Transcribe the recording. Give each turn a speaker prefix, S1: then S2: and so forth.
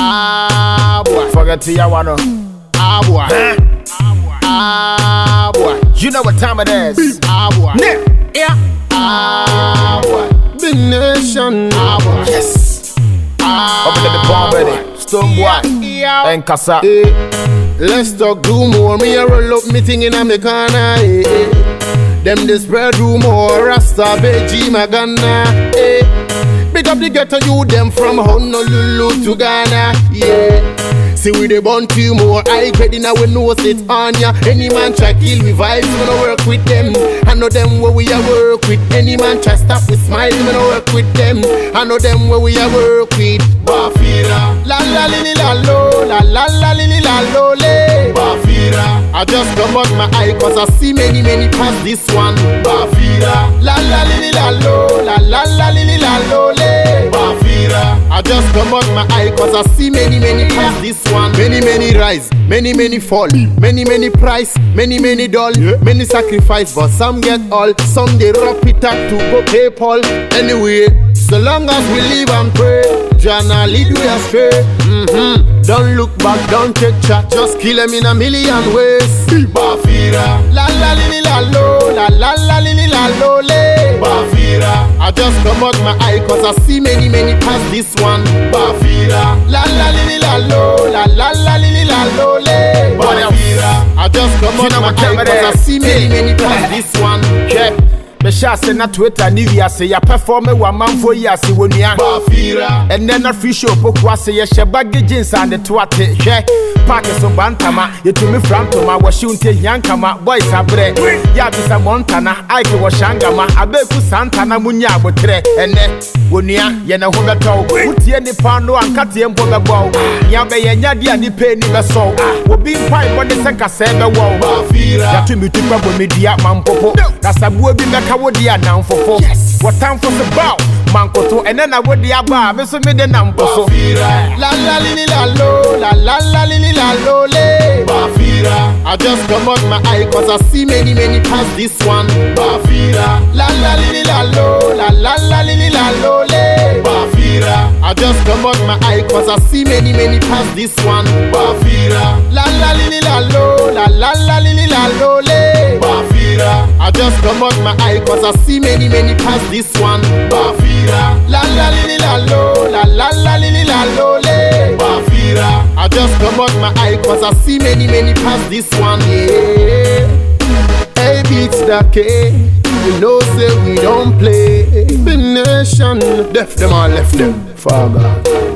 S1: Ah boy, forget the one. Ah boy, ah boy, you know what time it is. Ah boy, yeah. Ah boy,
S2: Big Nation.
S1: ah boy, yes. Ah, up in the bomb ready. Stone boy, and Kasa.
S2: Let's talk do more. Me a roll up me thing in a me corner. Them they spread rumor. Rasta Beji Magana. Big up the ghetto you them from Honolulu to Ghana. Yeah. See we they born two more. I credit now we know it on ya. Any man try kill we vibes, we no work with them. I know them where we a work with. Any man try stop with smile, we no work with them. I know them where we a work with. Bafira, la la li la lo, la la la li la lo le. Bafira, I just come out my eye 'cause I see many past this one. Bafira, la la li la lo, la la la li la lo le. Bafira, I just come out my eye 'cause I see many past this one. Many rise, many fall, many price, many dull, many sacrifice, but some get all. Some they rock it up to go PayPal. Anyway, so long as we live and pray, Jana lead we astray. Don't look back, don't take chat, just kill them in a million ways. Bafira, la la li la lo, la la la li la lo le. Bafira, I just come out my eye 'cause I see many past this one. Bafira, la la li la lo, la la la li la lo le. Bafira, I just come out my eye 'cause I see many past this one.
S1: Yeah. Me shall say na Twitter ni we say ya perform one man for years wonia.
S2: Bafira,
S1: and then a free show pokwa say ya shebagi jeans and the twate. Hwe park so bantama ye to me from to ma washunte yankama boys abre. Ya bisa Montana Ike washangama abeku Santana munya abotre ene wonia ye na ho beto. Utie ni pano ankate empo bebo. Ya be ye nyade ani pe ni beso. Obi mpai bone se kase be wo.
S2: Bafira,
S1: ya to me tukwa bo media mampopo. Kasabuo bi Kawodia down for four. Yes. What time for the bow? Mankoto and then I would the abba. Miss me the number.
S2: La la li la lo, la la la li la lo le. Bafira, I just come out my eye 'cause I see many past this one. Bafira, la la li la lo, la la la li la lo le. Bafira, I just come out my eye 'cause I see many past this one. Bafira, la la li la lo, la la la li la lo le. Bafira, I just come out my eye 'cause I see many past this one. Bafira, la la li la lo, la la la li la lo le. Bafira, I just come out my eye 'cause I see many past this one. Yeah. Hey, beats the K, you know say we don't play. Big Nation, left them all left them. Father.